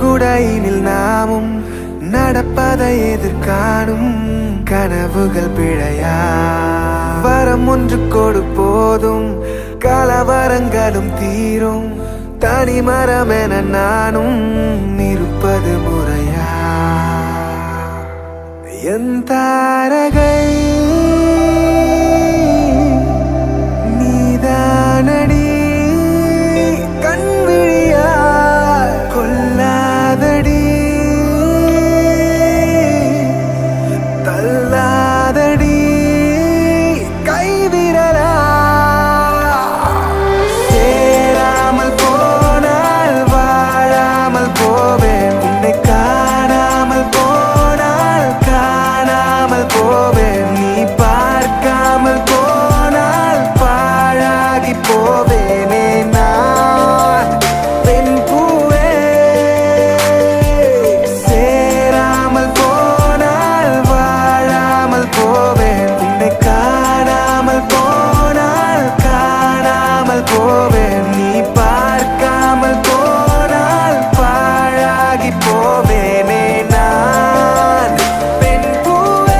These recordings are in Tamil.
குடையினில் நாமும் நடப்பதை எதிர்காணும் கனவுகள் பிழையா வரம் ஒன்று கொடு போதும் கலவரங்களும் தீரும் தனிமரம் என நானும் இருப்பது முறையா என் தாரகை நீதானடி கண்விழியா கொல்லாதடி தள்ளாதடி கைவிரலா சேராமல் போனால் வாழாமல் போவேன் உன்னை காணாமல் போனால் காணாமல் போவேன் நீ பார்க்காமல் போனால் பாழாகி போவேனே நான் பெண் பூவே சேராமல் போனால் வாழாமல் போவேன் உன்னை காணாமல் போனால் காணாமல் போவேன் நீ பார்க்காமல் போனால் பாழாகி போவேனே நான் பெண் பூவே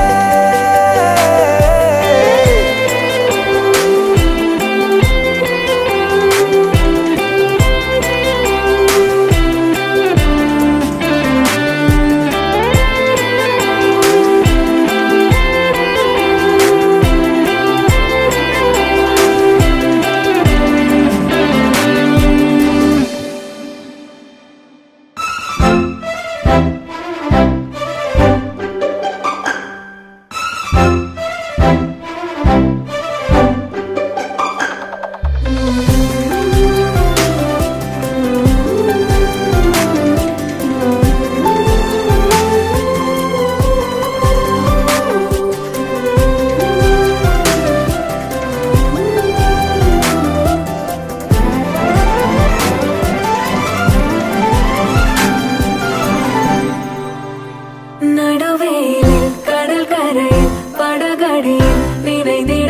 நடுவேலில் கடல் கரையில் படகடியில் நினைந்தே